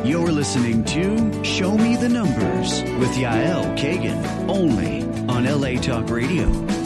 You're listening to Show Me the Numbers with Yael Kagan, only on LA Talk Radio.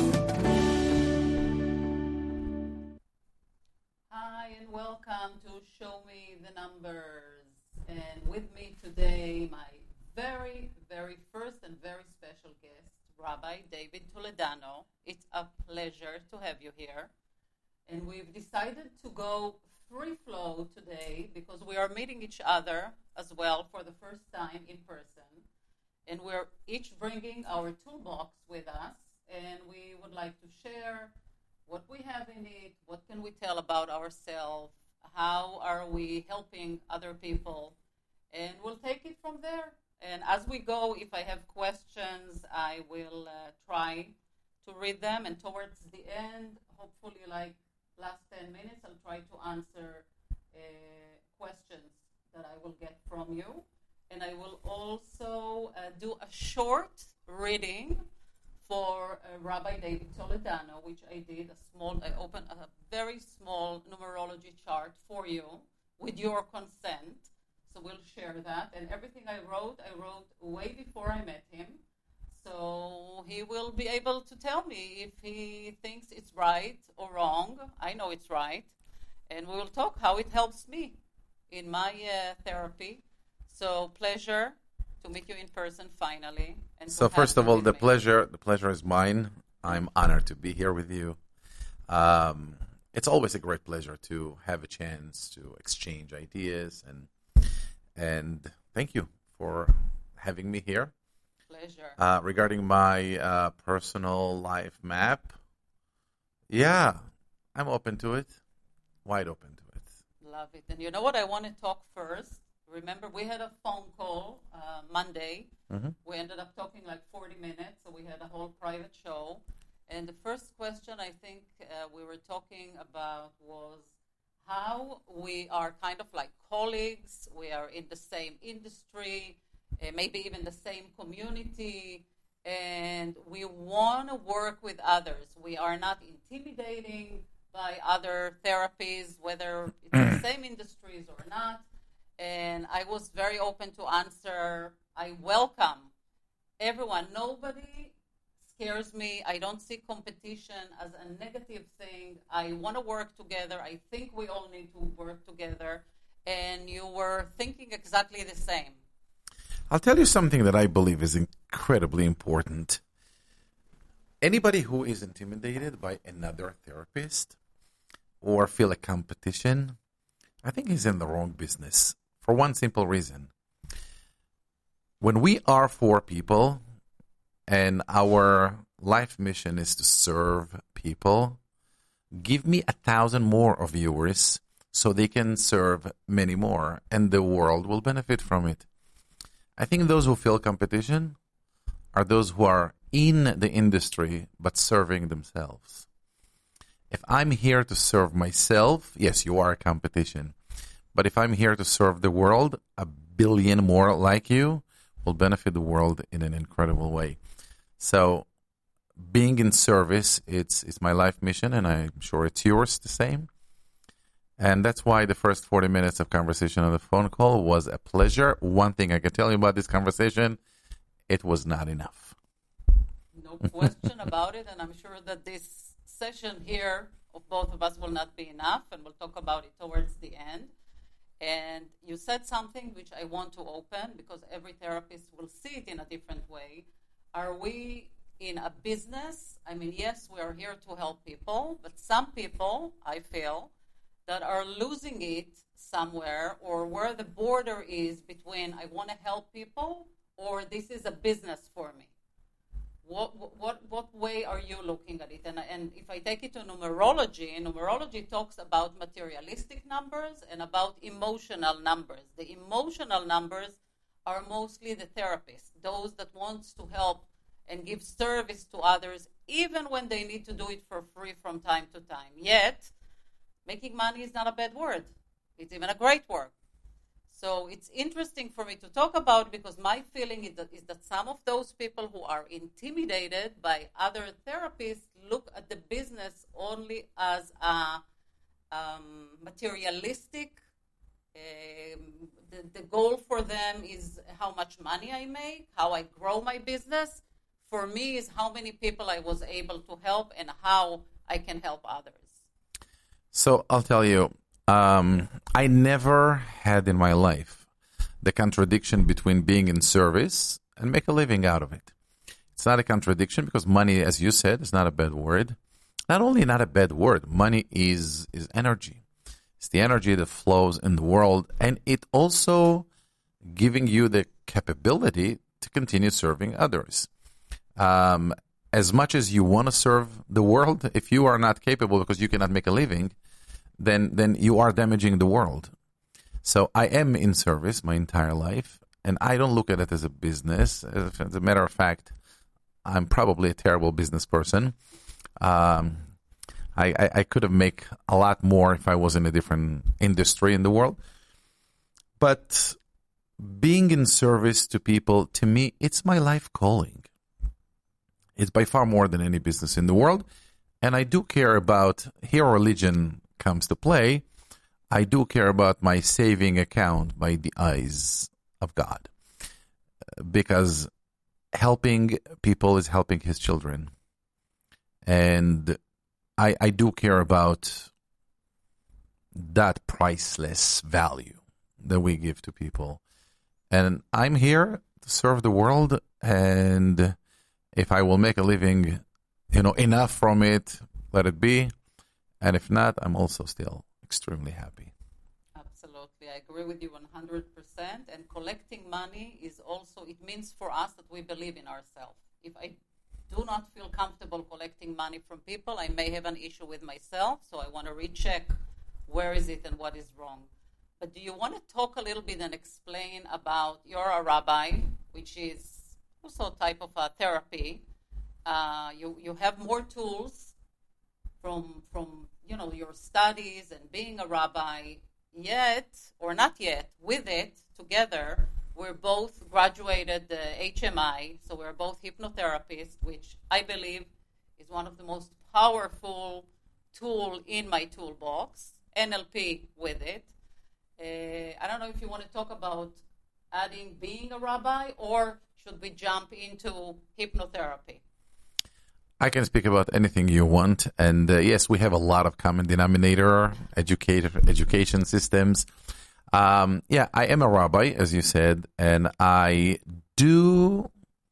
Hi, and welcome to Show Me the Numbers. And with me today, my very, very first and very special guest, Rabbi David Toledano. It's a pleasure to have you here. And we've decided to go free flow today because we are meeting each other as well for the first time in person. And we're each bringing our toolbox with us. And we would like to share what we have in it, what can we tell about ourselves, how are we helping other people, and we'll take it from there. And as we go, if I have questions, I will try to read them, and towards the end, hopefully like last 10 minutes, I'll try to answer questions that I will get from you. And I will also do a short reading for Rabbi David Toledano, which I did I opened a very small numerology chart for you with your consent. So we'll share that. And everything I wrote way before I met him. So he will be able to tell me if he thinks it's right or wrong. I know it's right. And we will talk how it helps me in my therapy. So pleasure to meet you in person finally. And so first of all, the pleasure is mine. I'm honored to be here with you. It's always a great pleasure to have a chance to exchange ideas, and thank you for having me here. Pleasure. Regarding my personal life map, yeah, I'm open to it, wide open to it. Love it. And you know what? I want to talk first. Remember, we had a phone call Monday. Mm-hmm. We ended up talking like 40 minutes, so we had a whole private show. And the first question I think we were talking about was how we are kind of like colleagues. We are in the same industry, maybe even the same community, and we want to work with others. We are not intimidating by other therapies, whether it's the same industries or not. And I was very open to answer. I welcome everyone. Nobody scares me. I don't see competition as a negative thing. I want to work together. I think we all need to work together. And you were thinking exactly the same. I'll tell you something that I believe is incredibly important. Anybody who is intimidated by another therapist or feel a competition, I think he's in the wrong business for one simple reason. When we are four people and our life mission is to serve people, give me 1,000 more of viewers so they can serve many more and the world will benefit from it. I think those who feel competition are those who are in the industry but serving themselves. If I'm here to serve myself, yes, you are a competition. But if I'm here to serve the world, 1 billion more like you will benefit the world in an incredible way. So being in service, it's my life mission, and I'm sure it's yours the same. And that's why the first 40 minutes of conversation on the phone call was a pleasure. One thing I can tell you about this conversation, it was not enough. No question about it, and I'm sure that this session here of both of us will not be enough, and we'll talk about it towards the end. And you said something which I want to open because every therapist will see it in a different way. Are we in a business? I mean, yes, we are here to help people, but some people, I feel, that are losing it somewhere, or where the border is between I want to help people or this is a business for me. What way are you looking at it? And if I take it to numerology talks about materialistic numbers and about emotional numbers. The emotional numbers are mostly the therapists, those that wants to help and give service to others, even when they need to do it for free from time to time. Yet, making money is not a bad word. It's even a great word. So it's interesting for me to talk about it because my feeling is that some of those people who are intimidated by other therapists look at the business only as a materialistic The goal for them is how much money I make, how I grow my business. For me, is how many people I was able to help and how I can help others. So I'll tell you, I never had in my life the contradiction between being in service and make a living out of it. It's not a contradiction because money, as you said, is not a bad word. Not only not a bad word, money is energy. It's the energy that flows in the world, and it also giving you the capability to continue serving others. As much as you want to serve the world, if you are not capable because you cannot make a living, then you are damaging the world. So I am in service my entire life, and I don't look at it as a business. As a matter of fact, I'm probably a terrible business person. I could have made a lot more if I was in a different industry in the world. But being in service to people, to me, it's my life calling. It's by far more than any business in the world. And I do care about, here religion comes to play, I do care about my saving account by the eyes of God. Because helping people is helping his children. And I do care about that priceless value that we give to people. And I'm here to serve the world, and if I will make a living, enough from it, let it be. And if not, I'm also still extremely happy. Absolutely. I agree with you 100%. And collecting money is also, it means for us that we believe in ourselves. If I do not feel comfortable collecting money from people, I may have an issue with myself, so I want to recheck where is it and what is wrong. But do you want to talk a little bit and explain about, you're a rabbi, which is also a type of therapy. You have more tools from your studies and being a rabbi, yet, or not yet, with it, together, we're both graduated HMI, so we're both hypnotherapists, which I believe is one of the most powerful tool in my toolbox, NLP with it. I don't know if you want to talk about adding being a rabbi, or should we jump into hypnotherapy? I can speak about anything you want. And yes, we have a lot of common denominator, education systems. I am a rabbi, as you said, and I do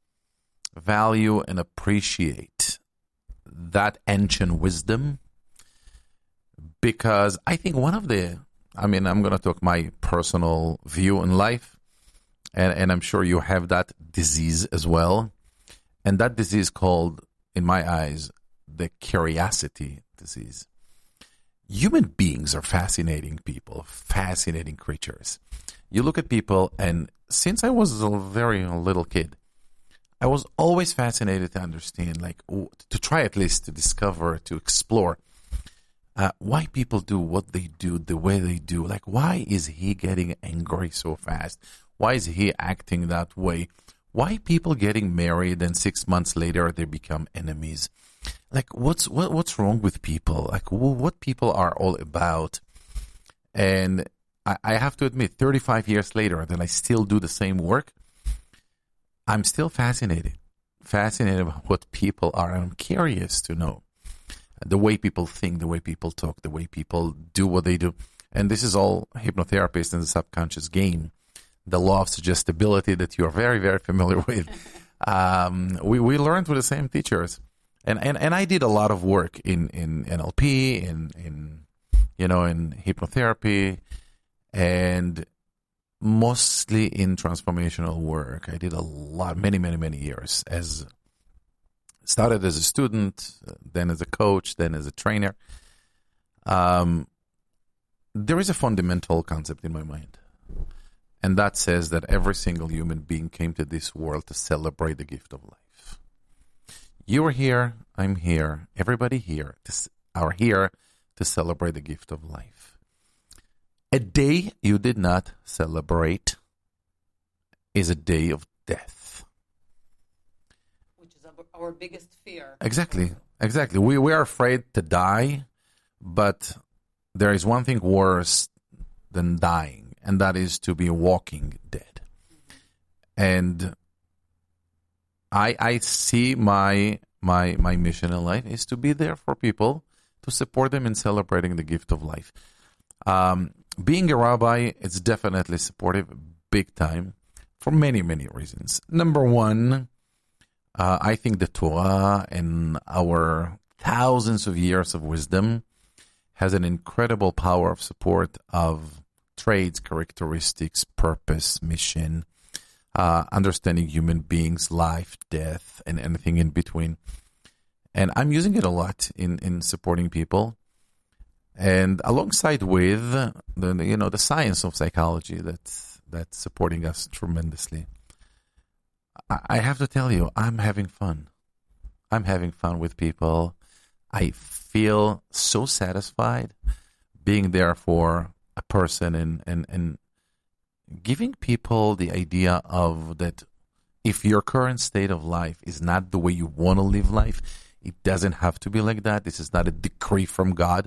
value and appreciate that ancient wisdom, because I think I'm going to talk my personal view in life, and I'm sure you have that disease as well. And that disease called, in my eyes, the curiosity disease. Human beings are fascinating people, fascinating creatures. You look at people, and since I was a very little kid, I was always fascinated to understand, to try at least to discover, to explore why people do what they do the way they do. Why is he getting angry so fast? Why is he acting that way? Why people getting married and 6 months later they become enemies? What's wrong with people? What people are all about? And I have to admit, 35 years later, that I still do the same work. I'm still fascinated about what people are. And I'm curious to know the way people think, the way people talk, the way people do what they do. And this is all hypnotherapist in the subconscious game. The law of suggestibility that you are very, very familiar with. We learned with the same teachers. And I did a lot of work in NLP, in hypnotherapy, and mostly in transformational work. I did a lot, many years. Started as a student, then as a coach, then as a trainer. There is a fundamental concept in my mind, and that says that every single human being came to this world to celebrate the gift of life. You are here, I'm here, everybody here are here to celebrate the gift of life. A day you did not celebrate is a day of death. Which is our biggest fear. Exactly. We are afraid to die, but there is one thing worse than dying, and that is to be walking dead. And I see my mission in life is to be there for people, to support them in celebrating the gift of life. Being a rabbi, it's definitely supportive, big time, for many, many reasons. Number one, I think the Torah and our thousands of years of wisdom has an incredible power of support of traits, characteristics, purpose, mission, understanding human beings, life, death, and anything in between. And I'm using it a lot in supporting people. And alongside with the science of psychology that's supporting us tremendously. I have to tell you, I'm having fun. I'm having fun with people. I feel so satisfied being there for a person and giving people the idea of that if your current state of life is not the way you want to live life, it doesn't have to be like that. This is not a decree from God.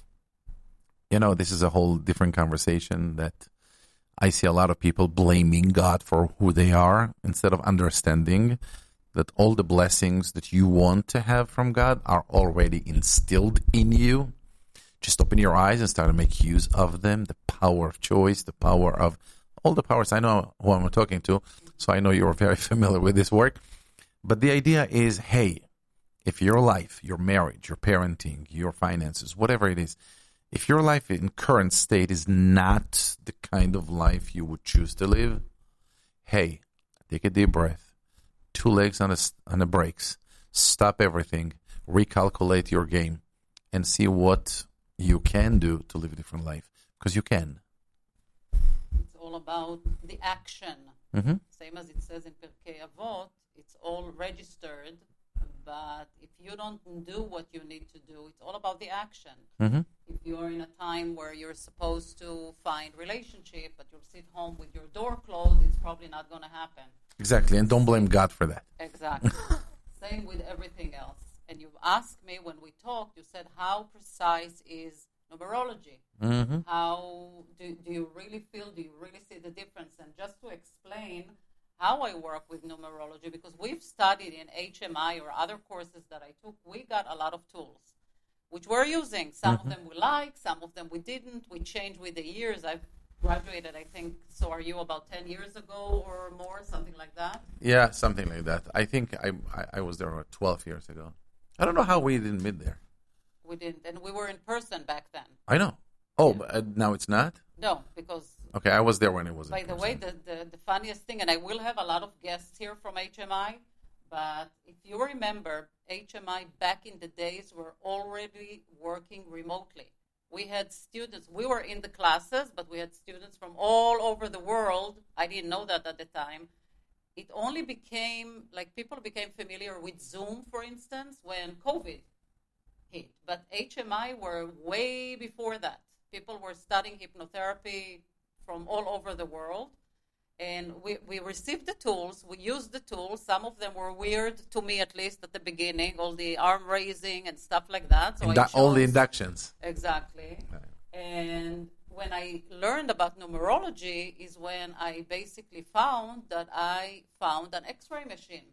This is a whole different conversation that I see a lot of people blaming God for who they are instead of understanding that all the blessings that you want to have from God are already instilled in you. Just open your eyes and start to make use of them. The power of choice, the power of all the powers. I know who I'm talking to, so I know you're very familiar with this work. But the idea is, hey, if your life, your marriage, your parenting, your finances, whatever it is, if your life in current state is not the kind of life you would choose to live, hey, take a deep breath, 2 legs on the brakes, stop everything, recalculate your game, and see what you can do to live a different life. Because you can. It's all about the action. Mm-hmm. Same as it says in Pirkei Avot, it's all registered. But if you don't do what you need to do, it's all about the action. Mm-hmm. If you're in a time where you're supposed to find relationship, but you'll sit home with your door closed, it's probably not going to happen. Exactly, and don't blame God for that. Exactly. Same with everything else. And you've asked me when we talked, you said, how precise is numerology? Mm-hmm. How do you really feel, do you really see the difference? And just to explain how I work with numerology, because we've studied in HMI or other courses that I took, we got a lot of tools, which we're using. Some of them we like, some of them we didn't. We changed with the years. I've graduated, I think, so are you, about 10 years ago or more, something like that? Yeah, something like that. I think I was there 12 years ago. I don't know how we didn't meet there. We didn't, and we were in person back then. I know. Oh, but now it's not? No, because... Okay, I was there when it was By the way, the funniest thing, and I will have a lot of guests here from HMI, but if you remember, HMI back in the days were already working remotely. We had students, we were in the classes, but we had students from all over the world. I didn't know that at the time. It only became, people became familiar with Zoom, for instance, when COVID hit. But HMI were way before that. People were studying hypnotherapy from all over the world. And we received the tools, we used the tools. Some of them were weird, to me at least, at the beginning, all the arm raising and stuff like that. So all the inductions. Exactly. Right. And when I learned about numerology is when I basically found that I found an X-ray machine.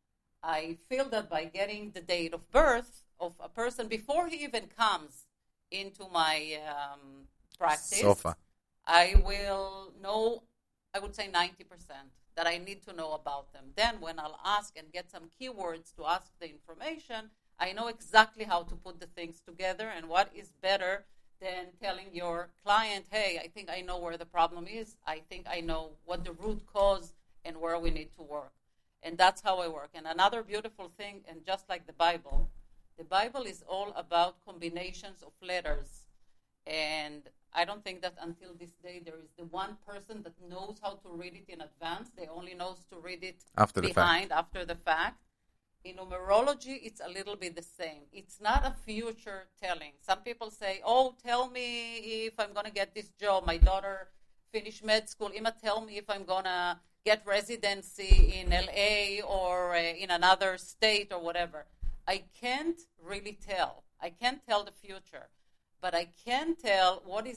I feel that by getting the date of birth of a person before he even comes into my practice, Sofa. I will know, I would say 90% that I need to know about them. Then when I'll ask and get some keywords to ask the information, I know exactly how to put the things together. And what is better than telling your client, hey, I think I know where the problem is. I think I know what the root cause and where we need to work. And that's how I work. And another beautiful thing, and just like the Bible is all about combinations of letters. And I don't think that until this day there is the one person that knows how to read it in advance. They only knows to read it after the fact. In numerology, it's a little bit the same. It's not a future telling. Some people say, oh, tell me if I'm going to get this job. My daughter finished med school. Ima, tell me if I'm going to get residency in LA or in another state or whatever. I can't really tell. I can't tell the future. But I can tell what is the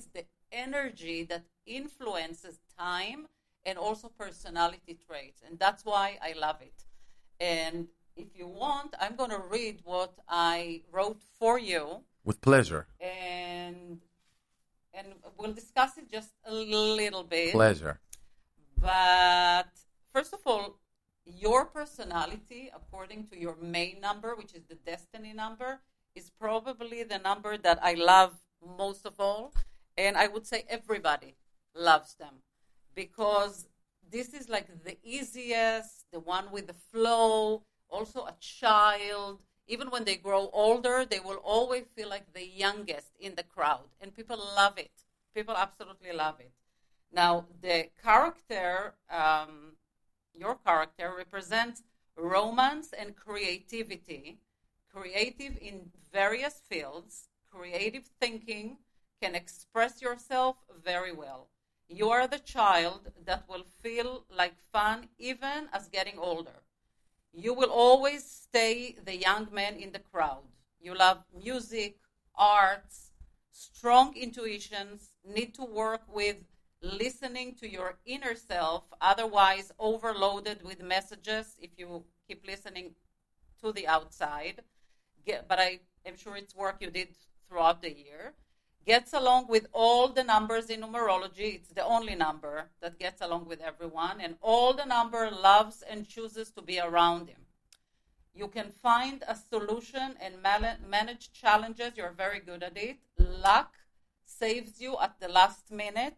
energy that influences time and also personality traits. And that's why I love it. And if you want, I'm going to read what I wrote for you. With pleasure. And we'll discuss it just a little bit. Pleasure. But first of all, your personality, according to your main number, which is the destiny number, is probably the number that I love most of all. And I would say everybody loves them, because this is like the easiest, the one with the flow, also a child. Even when they grow older, they will always feel like the youngest in the crowd. And people love it. People absolutely love it. Now, the character, your character, represents romance and creativity. Creative in various fields, creative thinking, can express yourself very well. You are the child that will feel like fun even as getting older. You will always stay the young man in the crowd. You love music, arts, strong intuitions, need to work with listening to your inner self, otherwise overloaded with messages if you keep listening to the outside. But I am sure it's work you did throughout the year. Gets along with all the numbers in numerology. It's the only number that gets along with everyone. And all the number loves and chooses to be around him. You can find a solution and manage challenges. You're very good at it. Luck saves you at the last minute,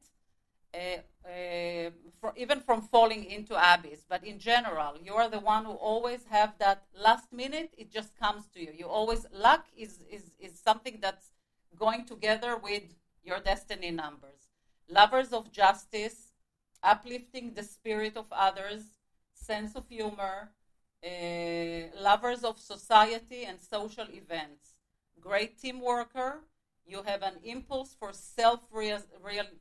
even from falling into abyss. But in general, you are the one who always have that last minute. It just comes to you. You always, luck is something that's going together with your destiny numbers. Lovers of justice, uplifting the spirit of others, sense of humor, lovers of society and social events. Great team worker. You have an impulse for self-realization.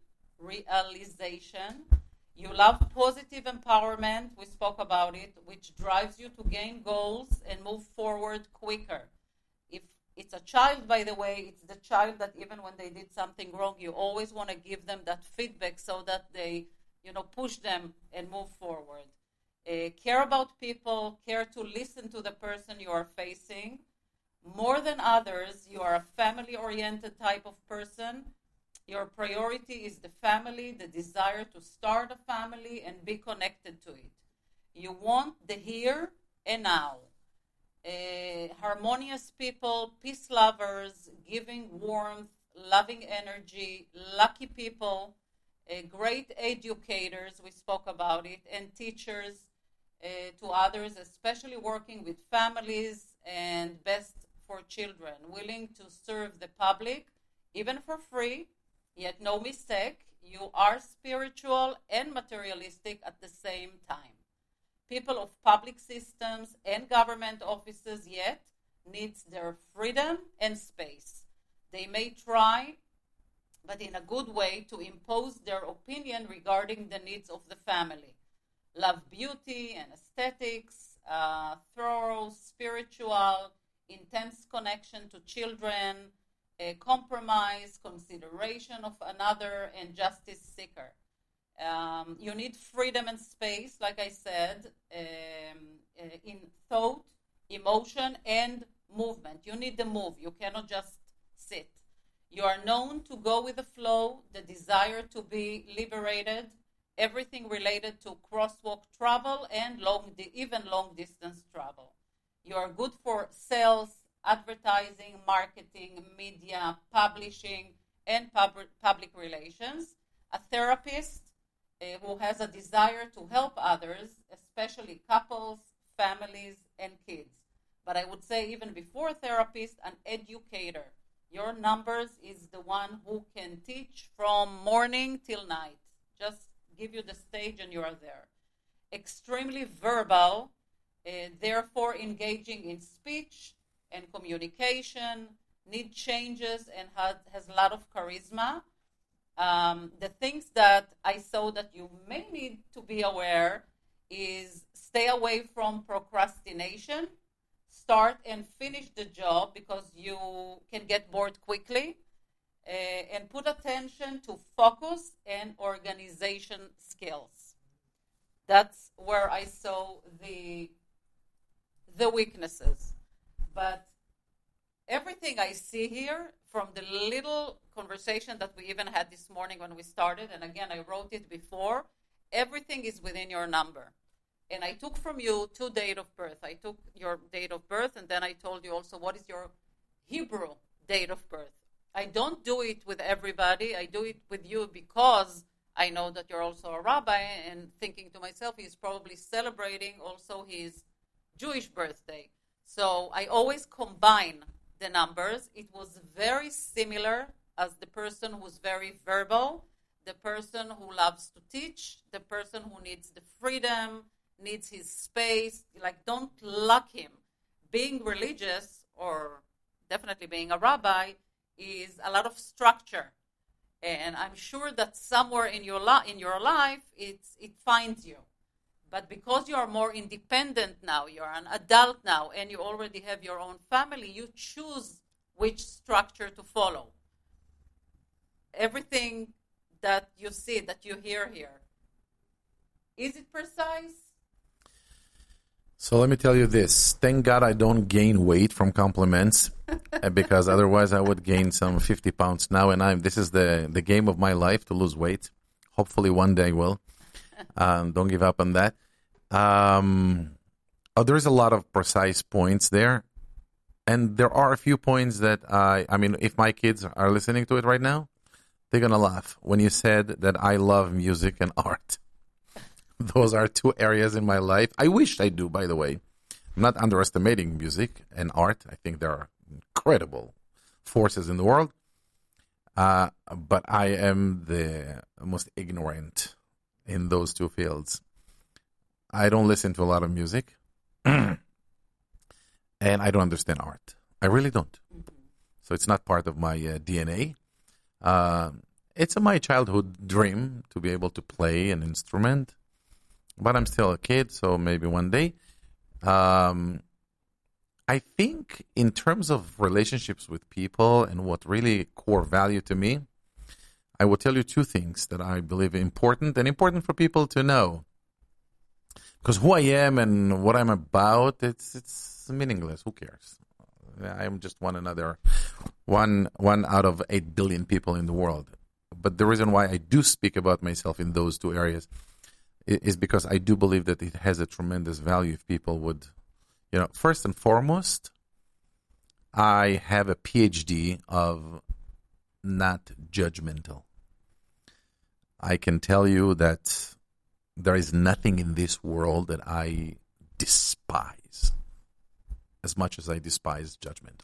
You love positive empowerment. We spoke about it, which drives you to gain goals and move forward quicker. If it's a child, by the way, it's the child that even when they did something wrong, you always want to give them that feedback so that they, push them and move forward. Care about people, care to listen to the person you are facing. More than others, you are a family-oriented type of person. Your priority is the family, the desire to start a family and be connected to it. You want the here and now. Harmonious people, peace lovers, giving warmth, loving energy, lucky people, great educators, we spoke about it, and teachers to others, especially working with families and best for children, willing to serve the public, even for free, yet no mistake, you are spiritual and materialistic at the same time. People of public systems and government offices yet needs their freedom and space. They may try, but in a good way, to impose their opinion regarding the needs of the family. Love beauty and aesthetics, thorough, spiritual, intense connection to children, compromise, consideration of another, and justice seeker. You need freedom and space, like I said, in thought, emotion, and movement. You need the move. You cannot just sit. You are known to go with the flow, the desire to be liberated, everything related to crosswalk travel and even long-distance travel. You are good for sales, advertising, marketing, media, publishing, and public relations. A therapist who has a desire to help others, especially couples, families, and kids. But I would say even before therapist, an educator. Your numbers is the one who can teach from morning till night. Just give you the stage and you are there. Extremely verbal, therefore engaging in speech and communication, need changes, and has a lot of charisma. The things that I saw that you may need to be aware is stay away from procrastination. Start and finish the job because you can get bored quickly. and put attention to focus and organization skills. That's where I saw the weaknesses. But everything I see here, from the little conversation that we even had this morning when we started, and again, I wrote it before, everything is within your number. And I took from you 2 date of birth. I took your date of birth, and then I told you also what is your Hebrew date of birth. I don't do it with everybody. I do it with you because I know that you're also a rabbi, and thinking to myself, he's probably celebrating also his Jewish birthday. So I always combine the numbers. It was very similar as the person who's very verbal, the person who loves to teach, the person who needs the freedom, needs his space. Like, don't lock him. Being religious, or definitely being a rabbi, is a lot of structure. And I'm sure that somewhere in your life, it finds you. But because you are more independent now, you're an adult now, and you already have your own family, you choose which structure to follow. Everything that you see, that you hear here, is it precise? So let me tell you this. Thank God I don't gain weight from compliments, because otherwise I would gain some 50 pounds now. And this is the game of my life, to lose weight. Hopefully one day I will. Don't give up on that. There's a lot of precise points there. And there are a few points that I mean, if my kids are listening to it right now, they're going to laugh when you said that I love music and art. Those are 2 areas in my life. I wish I do, by the way. I'm not underestimating music and art. I think there are incredible forces in the world. But I am the most ignorant in those 2 fields. I don't listen to a lot of music. And I don't understand art. I really don't. So it's not part of my DNA. It's my childhood dream to be able to play an instrument. But I'm still a kid, so maybe one day. I think in terms of relationships with people and what really core value to me, I will tell you 2 things that I believe are important, and important for people to know. Because who I am and what I'm about, it's meaningless. Who cares? I'm just one out of 8 billion people in the world. But the reason why I do speak about myself in those 2 areas is because I do believe that it has a tremendous value if people would, first and foremost, I have a PhD of not judgmental. I can tell you that there is nothing in this world that I despise as much as I despise judgmental.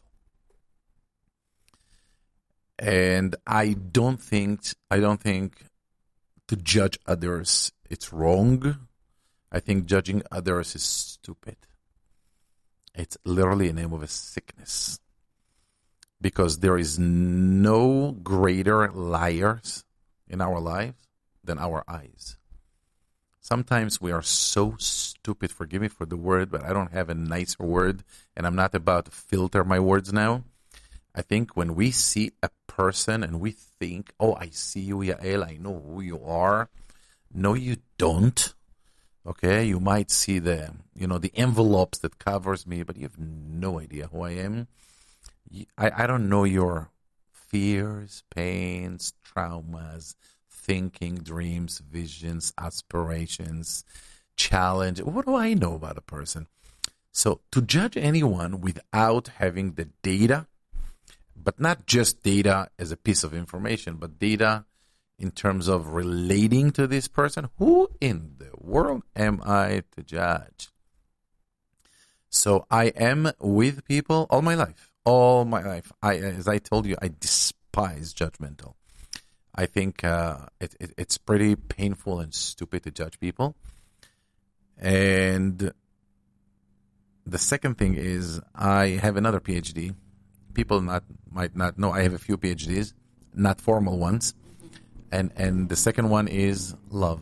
And I don't think to judge others, it's wrong. I think judging others is stupid. It's literally a name of a sickness. Because there is no greater liars in our lives than our eyes. Sometimes we are so stupid, forgive me for the word, but I don't have a nicer word, and I'm not about to filter my words now. I think when we see a person and we think, oh, I see you, Yael, I know who you are. No, you don't. Okay, you might see the envelopes that covers me, but you have no idea who I am. I don't know your fears, pains, traumas, thinking, dreams, visions, aspirations, challenge. What do I know about a person? So to judge anyone without having the data, but not just data as a piece of information, but data in terms of relating to this person, who in the world am I to judge? So I am with people all my life. As I told you, I despise judgmental. I think it's pretty painful and stupid to judge people. And the second thing is I have another PhD. People might not know I have a few PhDs, not formal ones. And the second one is love.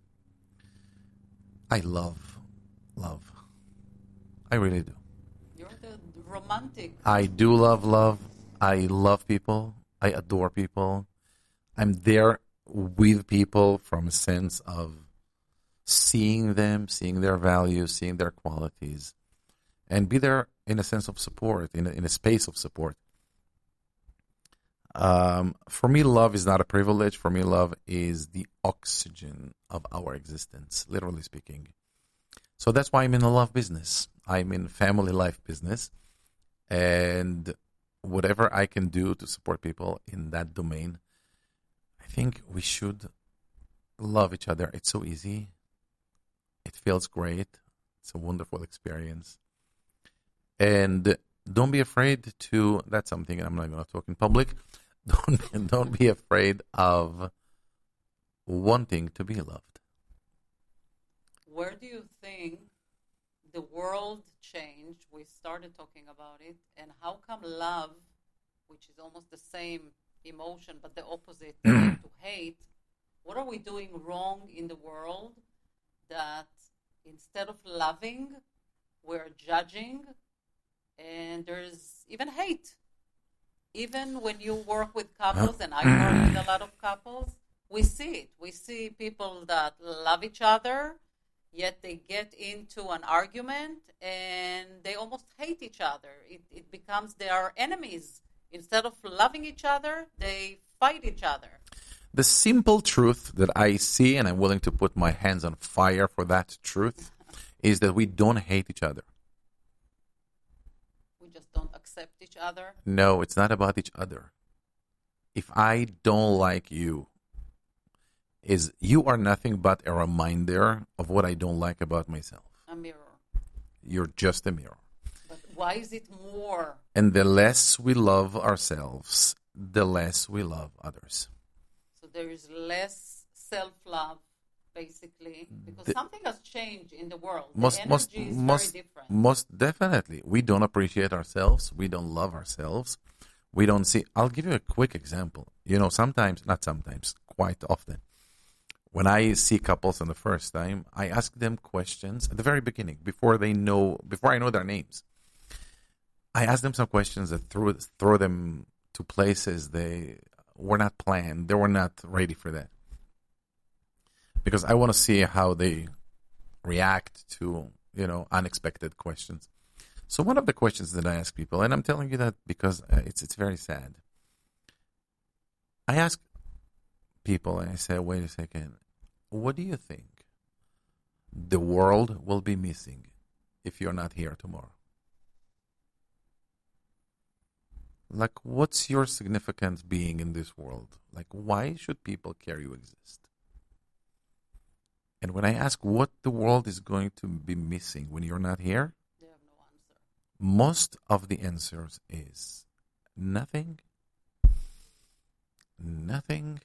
I love love. I really do. You're the romantic. I do love love. I love people. I adore people. I'm there with people from a sense of seeing them, seeing their values, seeing their qualities, and be there in a sense of support, in a space of support. For me, love is not a privilege. For me, love is the oxygen of our existence, literally speaking. So that's why I'm in the love business. I'm in family life business. And whatever I can do to support people in that domain, I think we should love each other. It's so easy. It feels great. It's a wonderful experience. And don't be afraid to, that's something I'm not going to talk in public. Don't be afraid of wanting to be loved. Where do you think the world changed? We started talking about it. And how come love, which is almost the same emotion, but the opposite to hate, what are we doing wrong in the world that instead of loving, we're judging, and there's even hate? Even when you work with couples, and I work with a lot of couples, we see it. We see people that love each other, yet they get into an argument and they almost hate each other. It becomes they are enemies. Instead of loving each other, they fight each other. The simple truth that I see, and I'm willing to put my hands on fire for that truth, is that we don't hate each other. We just don't accept each other. No, it's not about each other. If I don't like you, you are nothing but a reminder of what I don't like about myself. A mirror. You're just a mirror. But why is it more? And the less we love ourselves, the less we love others. So there is less self-love, basically, because something has changed in the world. The energy is very different. Most definitely. We don't appreciate ourselves. We don't love ourselves. We don't see. I'll give you a quick example. Quite often, when I see couples for the first time, I ask them questions at the very beginning, before I know their names. I ask them some questions that throw them to places they were not planned. They were not ready for that. Because I want to see how they react to, unexpected questions. So one of the questions that I ask people, and I'm telling you that because it's very sad. I ask people, and I say, wait a second, what do you think the world will be missing if you're not here tomorrow? Like, what's your significance being in this world? Like, why should people care you exist? And when I ask what the world is going to be missing when you're not here, they have no answer. Most of the answers is nothing. Nothing.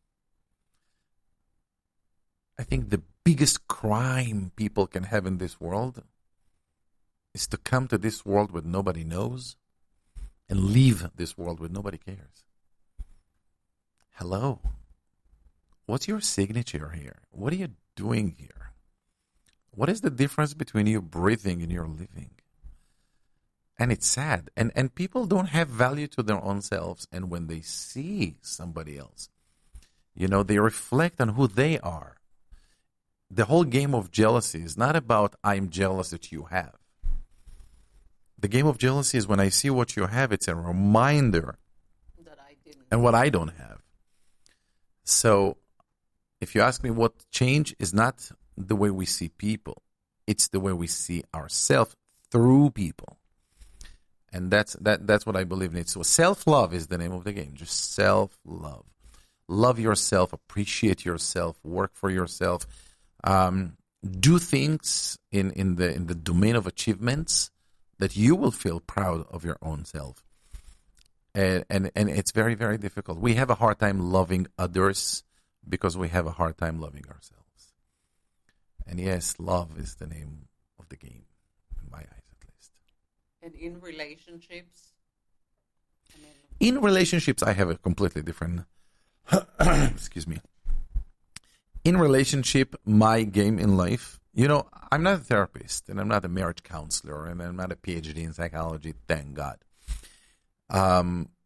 I think the biggest crime people can have in this world is to come to this world where nobody knows and leave this world where nobody cares. Hello. What's your signature here? What are you doing here? What is the difference between you breathing and your living? And it's sad. And people don't have value to their own selves. And when they see somebody else, they reflect on who they are. The whole game of jealousy is not about I'm jealous that you have. The game of jealousy is when I see what you have, it's a reminder that I didn't. And what I don't have. So if you ask me what change is not the way we see people, it's the way we see ourselves through people. And that's what I believe in. So self-love is the name of the game. Just self-love. Love yourself, appreciate yourself, work for yourself. Do things in the domain of achievements that you will feel proud of your own self. And it's very, very difficult. We have a hard time loving others because we have a hard time loving ourselves. And yes, love is the name of the game, in my eyes at least. And in relationships? In relationships, I have a completely different... excuse me. In relationship, my game in life, I'm not a therapist, and I'm not a marriage counselor, and I'm not a PhD in psychology, thank God.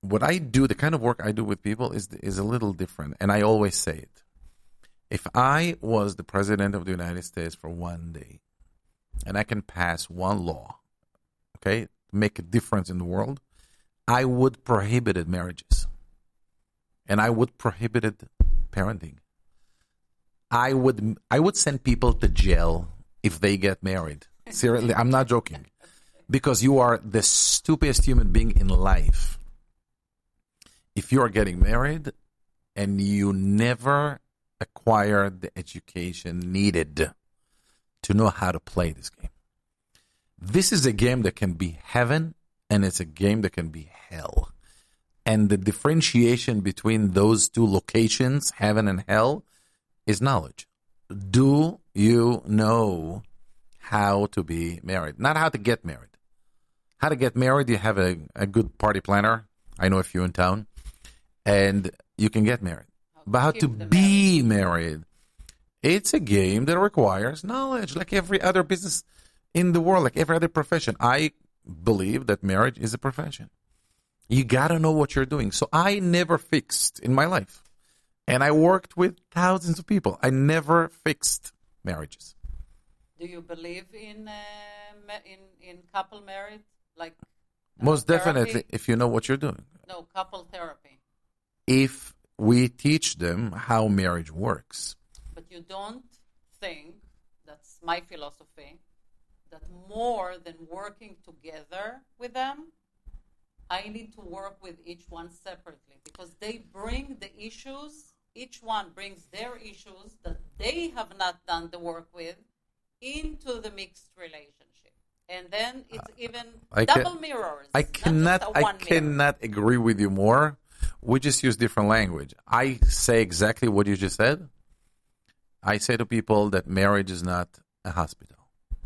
what I do, the kind of work I do with people is a little different. And I always say it. If I was the president of the United States for one day, and I can pass one law, okay, make a difference in the world, I would prohibit marriages. And I would prohibit parenting. I would send people to jail if they get married. Seriously, I'm not joking. Because you are the stupidest human being in life. If you are getting married and you never acquire the education needed to know how to play this game. This is a game that can be heaven and it's a game that can be hell. And the differentiation between those two locations, heaven and hell, is knowledge. Do you know how to be married? Not how to get married. How to get married, you have a good party planner. I know a few in town. And you can get married. But how to be married, it's a game that requires knowledge, like every other business in the world, like every other profession. I believe that marriage is a profession. You got to know what you're doing. So I never fixed in my life. And I worked with thousands of people. I never fixed marriages. Do you believe in couple marriage? Like most therapy? Definitely, if you know what you're doing. No, couple therapy. If we teach them how marriage works. But you don't think, that's my philosophy, that more than working together with them, I need to work with each one separately because they bring the issues, each one brings their issues that they have not done the work with into the mixed relationship. And then it's even double mirrors. I cannot agree with you more. We just use different language. I say exactly what you just said. I say to people that marriage is not a hospital.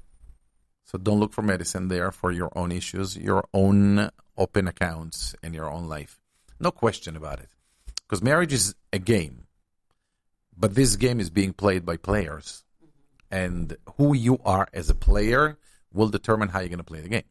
So don't look for medicine there for your own issues, your own open accounts in your own life. No question about it. Because marriage is a game. But this game is being played by players. And who you are as a player will determine how you're going to play the game.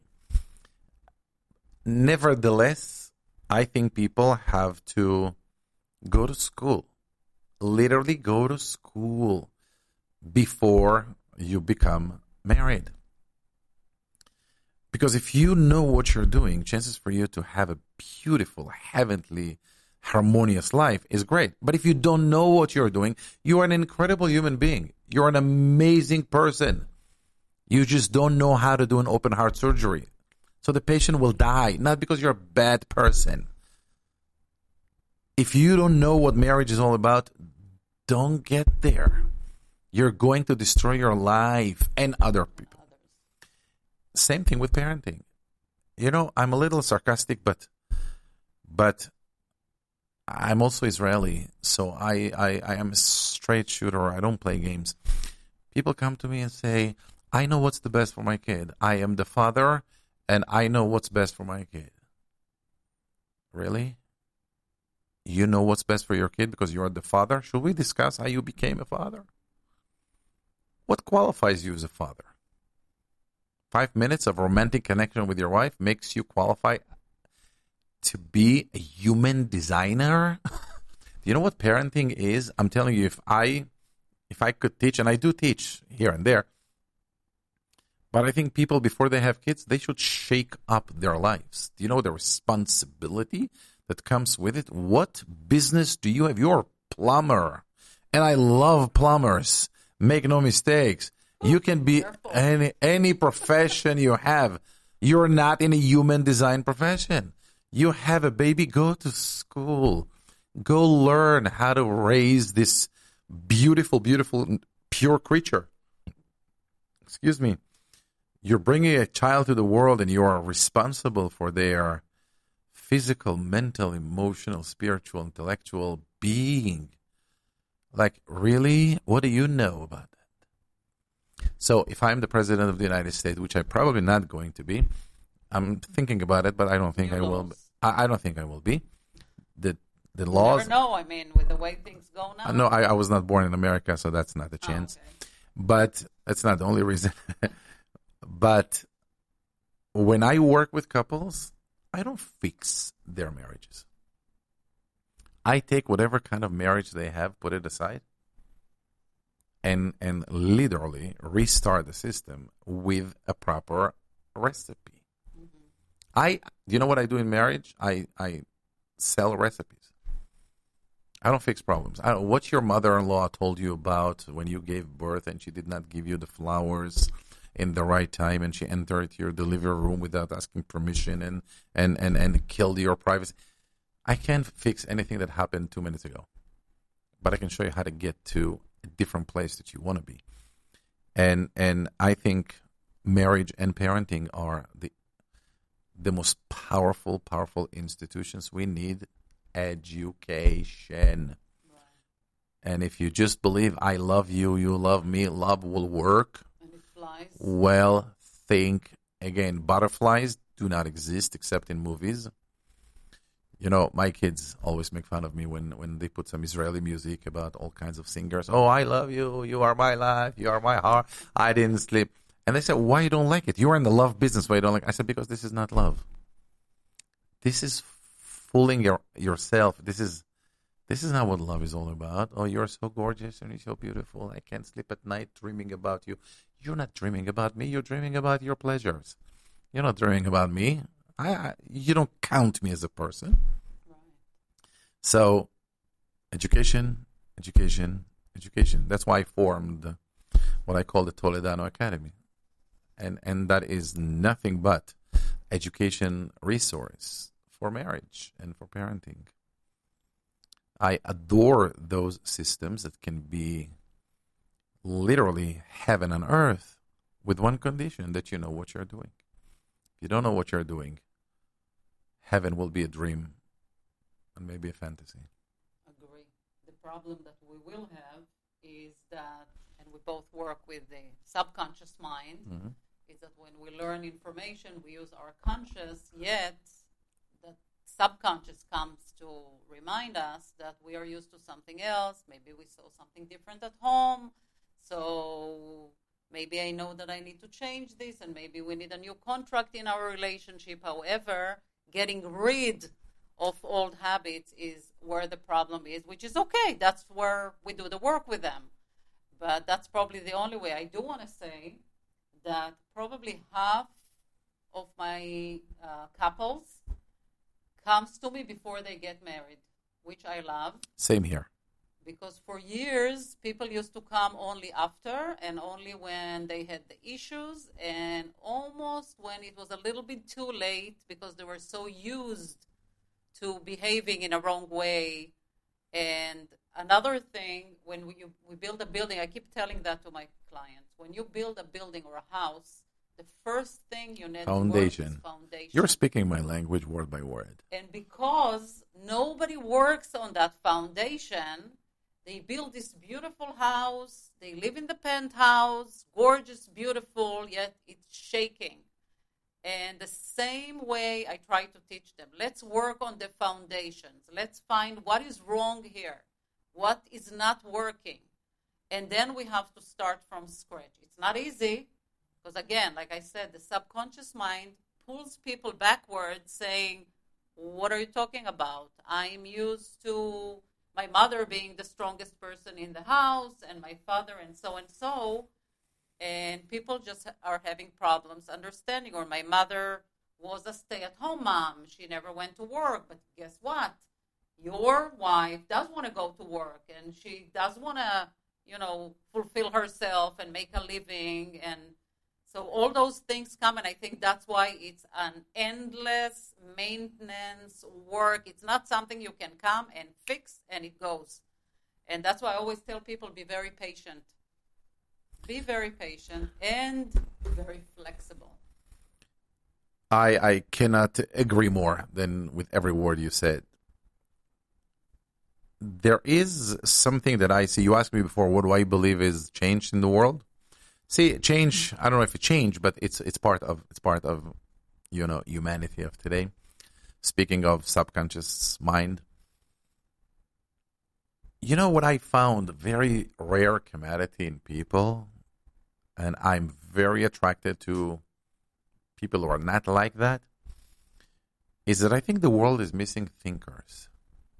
Nevertheless, I think people have to go to school. Literally go to school before you become married. Because if you know what you're doing, chances for you to have a beautiful, heavenly, harmonious life is great. But if you don't know what you're doing, you are an incredible human being. You're an amazing person. You just don't know how to do an open heart surgery. So the patient will die, not because you're a bad person. If you don't know what marriage is all about, don't get there. You're going to destroy your life and other people. Same thing with parenting. You know, I'm a little sarcastic, but I'm also Israeli, so I am a straight shooter. I don't play games. People come to me and say, I know what's the best for my kid. I am the father, and I know what's best for my kid. Really? You know what's best for your kid because you're the father? Should we discuss how you became a father? What qualifies you as a father? 5 minutes of romantic connection with your wife makes you qualify to be a human designer? Do you know what parenting is? I'm telling you, if I could teach, and I do teach here and there, but I think people, before they have kids, they should shake up their lives. Do you know the responsibility that comes with it? What business do you have? You're a plumber. And I love plumbers. Make no mistakes. You can be any profession you have. You're not in a human design profession. You have a baby, go to school. Go learn how to raise this beautiful, beautiful, pure creature. Excuse me. You're bringing a child to the world and you are responsible for their physical, mental, emotional, spiritual, intellectual being. Like, really? What do you know about that? So if I'm the president of the United States, which I'm probably not going to be, I'm thinking about it, but I don't think I will. I don't think I will be. The laws. You never know. I mean, with the way things go now. No, I was not born in America, so that's not a chance. Okay. But that's not the only reason. But when I work with couples, I don't fix their marriages. I take whatever kind of marriage they have, put it aside, and literally restart the system with a proper recipe. You know what I do in marriage? I sell recipes. I don't fix problems. What your mother-in-law told you about when you gave birth and she did not give you the flowers in the right time and she entered your delivery room without asking permission and killed your privacy. I can't fix anything that happened 2 minutes ago, but I can show you how to get to a different place that you want to be. And I think marriage and parenting are the most powerful institutions. We need education. Right. And if you just believe I love you, you love me, love will work. And it flies. Well, think again. Butterflies do not exist except in movies. You know, my kids always make fun of me when they put some Israeli music about all kinds of singers. Oh, I love you. You are my life. You are my heart. I didn't sleep. And they said, why you don't like it? You are in the love business. Why you don't like it? I said, because this is not love. This is fooling yourself. This is not what love is all about. Oh, you're so gorgeous and you're so beautiful. I can't sleep at night dreaming about you. You're not dreaming about me. You're dreaming about your pleasures. You're not dreaming about me. You don't count me as a person. Right. So, education. That's why I formed what I call the Toledano Academy. And that is nothing but education resource for marriage and for parenting. I adore those systems that can be literally heaven on earth with one condition, that you know what you're doing. If you don't know what you're doing, heaven will be a dream and maybe a fantasy. Agree. The problem that we will have is that, and we both work with the subconscious mind, is that when we learn information, we use our conscious, yet the subconscious comes to remind us that we are used to something else. Maybe we saw something different at home. So maybe I know that I need to change this, and maybe we need a new contract in our relationship. However, getting rid of old habits is where the problem is, which is okay. That's where we do the work with them. But that's probably the only way. I do want to say that probably half of my couples comes to me before they get married, which I love. Same here. Because for years, people used to come only after and only when they had the issues and almost when it was a little bit too late because they were so used to behaving in a wrong way. And another thing, when we build a building, I keep telling that to my clients. When you build a building or a house, the first thing you need to work is foundation. You're speaking my language word by word. And because nobody works on that foundation, they build this beautiful house, they live in the penthouse, gorgeous, beautiful, yet it's shaking. And the same way I try to teach them, let's work on the foundations. Let's find what is wrong here, what is not working. And then we have to start from scratch. It's not easy because, again, like I said, the subconscious mind pulls people backwards saying, what are you talking about? I'm used to my mother being the strongest person in the house and my father and so. And people just are having problems understanding. Or my mother was a stay-at-home mom. She never went to work. But guess what? Your wife does want to go to work. And she does want to, fulfill herself and make a living. And so all those things come. And I think that's why it's an endless maintenance work. It's not something you can come and fix and it goes. And that's why I always tell people, be very patient. Be very patient and very flexible. I cannot agree more than with every word you said. There is something that I see. You asked me before, what do I believe is changed in the world? See, change. I don't know if it changed, but it's part of humanity of today. Speaking of subconscious mind, you know what I found? Very rare commodity in people. And I'm very attracted to people who are not like that. is that I think the world is missing thinkers.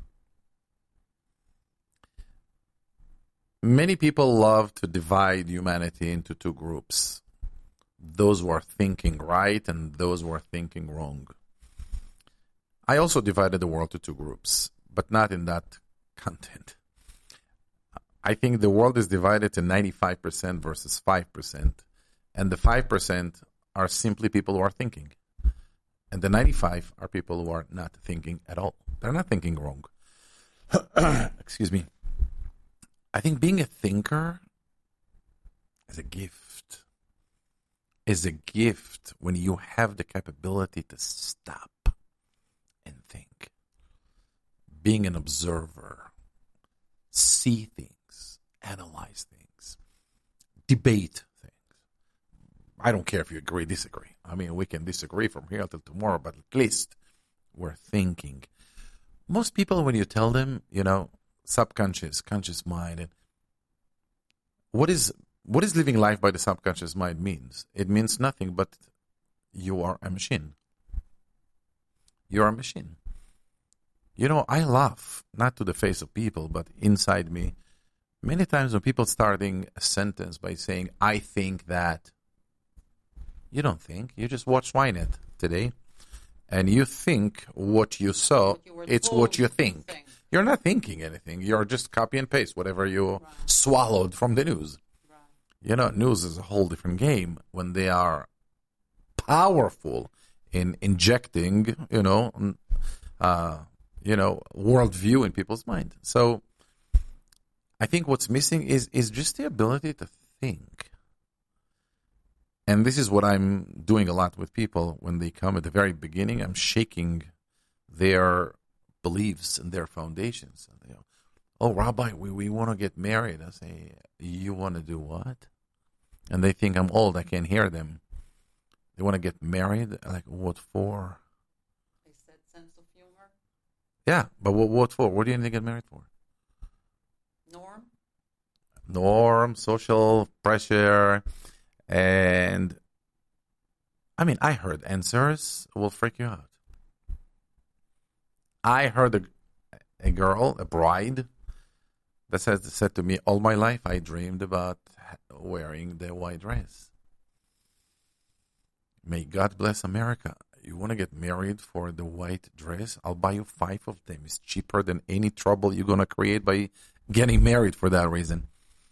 Many people love to divide humanity into two groups. Those who are thinking right and those who are thinking wrong. I also divided the world to two groups, but not in that content. I think the world is divided to 95% versus 5%. And the 5% are simply people who are thinking. And the 95 are people who are not thinking at all. They're not thinking wrong. Excuse me. I think being a thinker is a gift. Is a gift when you have the capability to stop and think. Being an observer, see things, analyze things, debate things. I don't care if you agree, disagree. I mean, we can disagree from here till tomorrow, but at least we're thinking. Most people, when you tell them, subconscious, conscious mind, and what is living life by the subconscious mind means? It means nothing but you are a machine. You are a machine. I laugh, not to the face of people, but inside me. Many times when people starting a sentence by saying, I think that, you don't think. You just watched Ynet today, and you think what you saw, it's what you think. You're not thinking anything. You're just copy and paste whatever you swallowed from the news. Right. News is a whole different game when they are powerful in injecting, worldview in people's mind. So I think what's missing is just the ability to think. And this is what I'm doing a lot with people when they come at the very beginning. I'm shaking their beliefs and their foundations. And they go, oh, Rabbi, we want to get married. I say, you want to do what? And they think I'm old. I can't hear them. They want to get married. Like, what for? They said sense of humor. Yeah, but what for? What do you need to get married for? Norm, social pressure. And, I heard answers will freak you out. I heard a girl, a bride, that said to me, all my life I dreamed about wearing the white dress. May God bless America. You want to get married for the white dress? I'll buy you 5 of them. It's cheaper than any trouble you're going to create by getting married for that reason.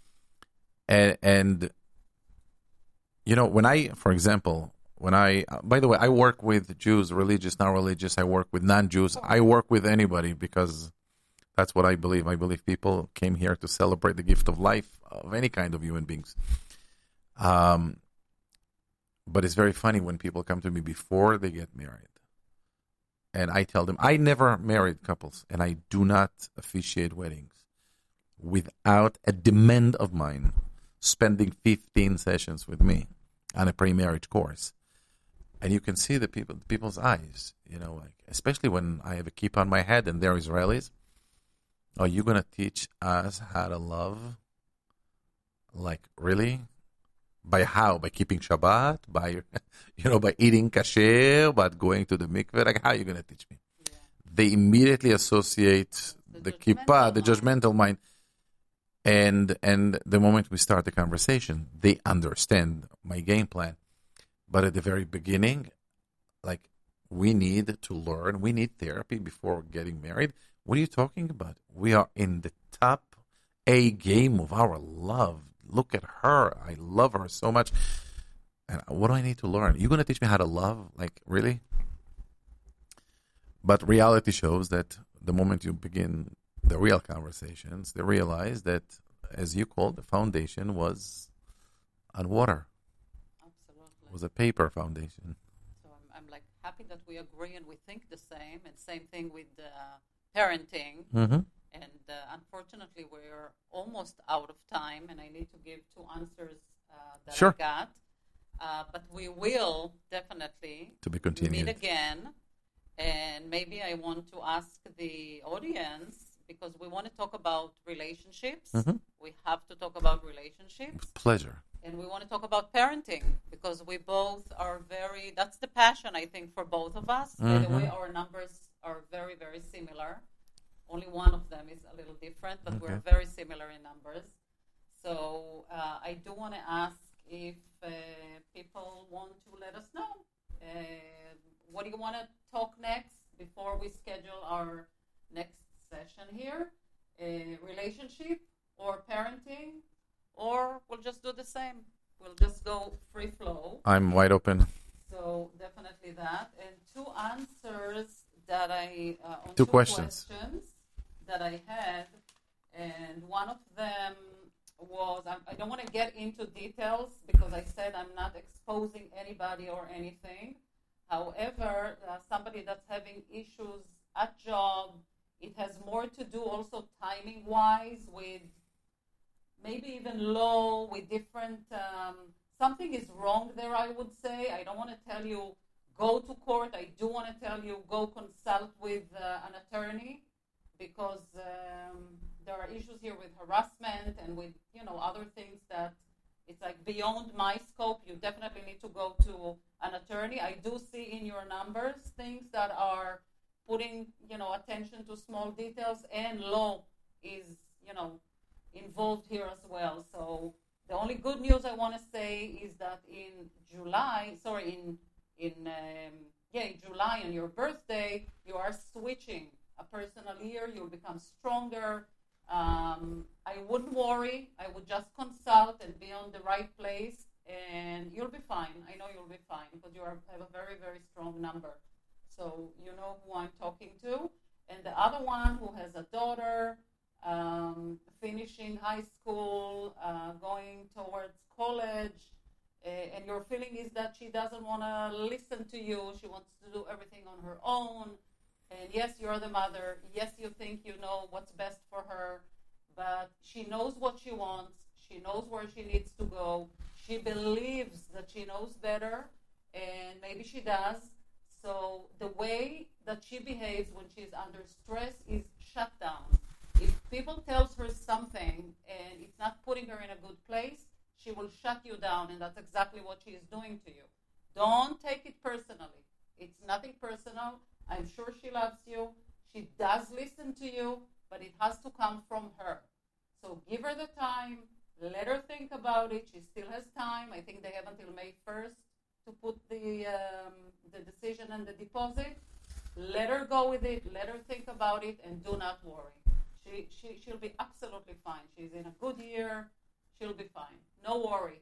And when I, for example, by the way, I work with Jews, religious, non-religious. I work with non-Jews. I work with anybody because that's what I believe. I believe people came here to celebrate the gift of life of any kind of human beings. But it's very funny when people come to me before they get married. And I tell them, I never married couples, and I do not officiate weddings without a demand of mine spending 15 sessions with me on a pre-marriage course. And you can see the people's eyes, especially when I have a kippah on my head and they're Israelis. Oh, you're going to teach us how to love? Like, really? By how? By keeping Shabbat? By, by eating kasher? By going to the mikveh? Like, how are you going to teach me? Yeah. They immediately associate the kippah, the judgmental mind. And the moment we start the conversation, they understand my game plan. But at the very beginning, we need to learn. We need therapy before getting married. What are you talking about? We are in the top A game of our love. Look at her. I love her so much. And what do I need to learn? You're going to teach me how to love? Like, really? But reality shows that the moment you begin the real conversations, they realize that, as you called, the foundation was on water. Absolutely. It was a paper foundation. So I'm happy that we agree and we think the same, and same thing with parenting. Mm-hmm. And unfortunately, we're almost out of time, and I need to give 2 answers that Sure. I got. But we will definitely To be continued. meet again. And maybe I want to ask the audience, because we want to talk about relationships. Mm-hmm. We have to talk about relationships. With pleasure. And we want to talk about parenting, because because we both are that's the passion, I think, for both of us. By the way, our numbers are very, very similar. Only one of them is a little different, but we're very similar in numbers. So I do want to ask if people want to let us know. What do you want to talk next before we schedule our next session here? Relationship or parenting? Or we'll just do the same. We'll just go free flow. I'm wide open. So definitely that. And two answers that on two questions that I had. And one of them was, I don't want to get into details because I said I'm not exposing anybody or anything. However, somebody that's having issues at job, it has more to do also timing-wise with maybe even law, with different, something is wrong there, I would say. I don't want to tell you go to court. I do want to tell you go consult with an attorney because there are issues here with harassment and with, other things that it's like beyond my scope. You definitely need to go to an attorney. I do see in your numbers things that are putting, attention to small details, and law is, involved here as well. So the only good news I want to say is that in July on your birthday, you are switching a personal year. You'll become stronger. I wouldn't worry. I would just consult and be on the right place, and you'll be fine. I know you'll be fine because you have a very, very strong number. So you know who I'm talking to. And the other one who has a daughter, finishing high school, going towards college, and your feeling is that she doesn't want to listen to you. She wants to do everything on her own. And yes, you're the mother. Yes, you think you know what's best for her, but she knows what she wants. She knows where she needs to go. She believes that she knows better, and maybe she does. So the way that she behaves when she's under stress is shut down. If people tells her something and it's not putting her in a good place, she will shut you down, and that's exactly what she is doing to you. Don't take it personally. It's nothing personal. I'm sure she loves you. She does listen to you, but it has to come from her. So give her the time. Let her think about it. She still has time. I think they have until May 1st to put the decision and the deposit. Let her go with it. Let her think about it, and do not worry. She'll be absolutely fine. She's in a good year. She'll be fine. No worry.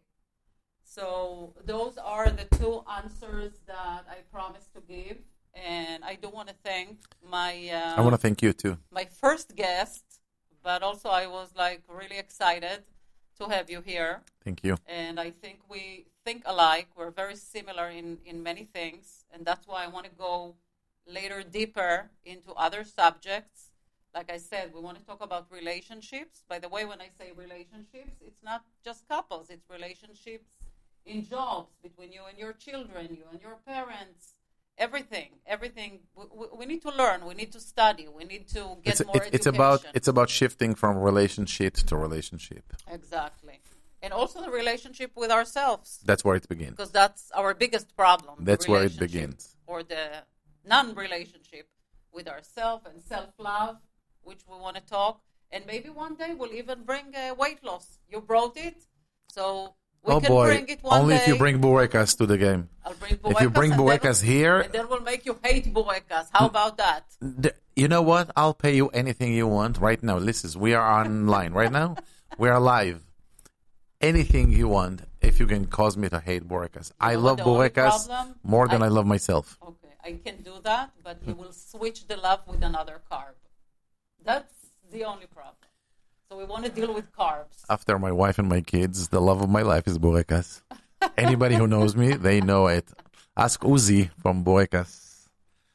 So those are the two answers that I promised to give. And I do want to thank I want to thank you too. My first guest, but also I was really excited to have you here. Thank you. And I think we think alike. We're very similar in many things. And that's why I want to go later deeper into other subjects. Like I said, we want to talk about relationships. By the way, when I say relationships, it's not just couples. It's relationships in jobs, between you and your children, you and your parents. Everything. We need to learn. We need to study. We need to get more education. It's about shifting from relationship to relationship. Exactly. And also the relationship with ourselves. That's where it begins. Because that's our biggest problem. That's where it begins. Or the non-relationship with ourselves and self-love, which we want to talk. And maybe one day we'll even bring weight loss. You brought it, so we can bring it one Only day. If you bring Burekas to the game. I'll bring Burekas. If you bring Burekas here... And then we'll make you hate Burekas. How about that? You know what? I'll pay you anything you want right now. Listen, we are online right now. We are live. Anything you want, if you can cause me to hate Burekas. I love Burekas more than I love myself. Okay, I can do that, but you will switch the love with another carb. That's the only problem. So we want to deal with carbs. After my wife and my kids, the love of my life is Burekas. Anybody who knows me, they know it. Ask Uzi from Burekas.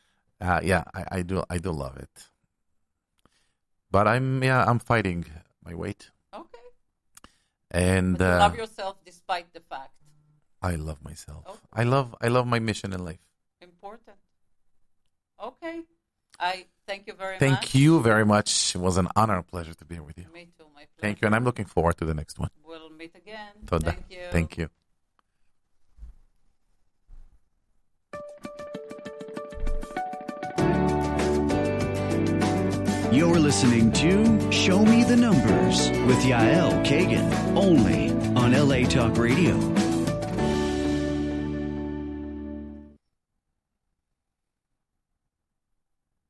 I do love it. But I'm fighting my weight. Okay. And but you love yourself despite the fact. I love myself. Okay. I love my mission in life. Important. Okay. I thank you very much. Thank you very much. It was an honor and pleasure to be here with you. Me too, my pleasure. Thank you, and I'm looking forward to the next one. We'll meet again. Toda. Thank you. Thank you. You're listening to Show Me the Numbers with Yael Kagan, only on LA Talk Radio.